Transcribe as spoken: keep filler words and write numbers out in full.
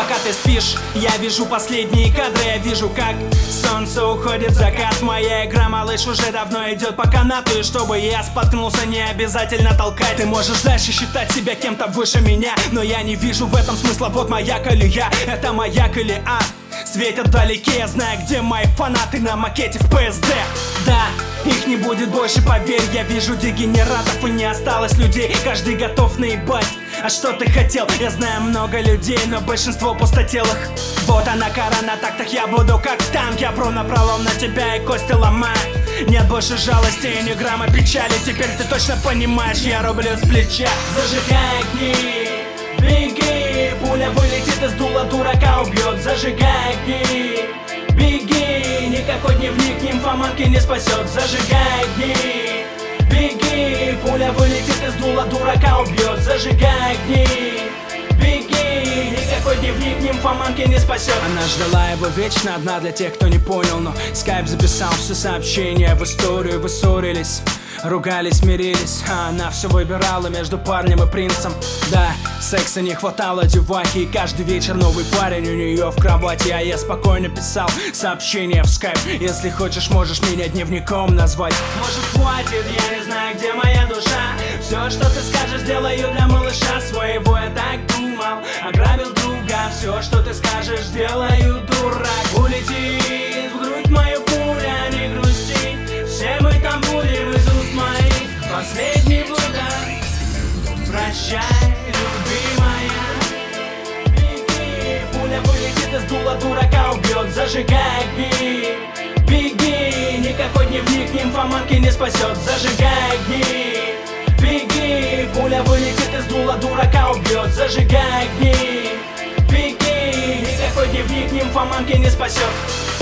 Пока ты спишь, я вижу последние кадры. Я вижу, как солнце уходит в закат. Моя игра, малыш, уже давно идет по канату. И чтобы я споткнулся, не обязательно толкать. Ты можешь дальше считать себя кем-то выше меня, но я не вижу в этом смысла. Вот моя колея, это маяк или ад. Светят вдалеке, я знаю, где мои фанаты на макете в пэ эс дэ. Да, их не будет больше, поверь. Я вижу дегенератов и не осталось людей. Каждый готов наебать. А что ты хотел? Я знаю много людей, но большинство пустотелых. Вот она кара на тактах, я буду как танк. Я пру напролом на тебя и кости ломаю. Нет больше жалости и ни грамма печали. Теперь ты точно понимаешь, я рублю с плеча. Зажигай огни, беги. Пуля вылетит из дула, дурака убьет. Зажигай огни, беги. Никакой дневник нимфоманки не спасет. Зажигай огни, беги. Пуля вылетит из дула, дурака убьет. Зажигай огни, беги. Никакой дневник нимфоманки не спасет. Она ждала его вечно, одна для тех, кто не понял. Но скайп записал все сообщения в историю. Вы ссорились, ругались, мирились, а она все выбирала между парнем и принцем. Да, секса не хватало девахи, и каждый вечер новый парень у нее в кровати. А я спокойно писал сообщения в скайп. Если хочешь, можешь меня дневником назвать. Может, хватит, я не знаю, где моя душа. Все, что ты скажешь, сделаю для малыша своего. Я так думал, ограбил друга. Все, что ты скажешь, сделаю, дурак. Улетит в грудь мою пуля, не грусти. Все мы там будем из уст моих. Последний выдох. Прощай, любимая. Беги. Пуля вылетит из дула, дурака убьет. Зажигай огни, беги. Никакой дневник нимфоманки не спасет. Зажигай огни, беги. Пуля вылетит из дула, дурака убьет. Зажигай огни, беги. Никакой дневник нимфоманки не спасет.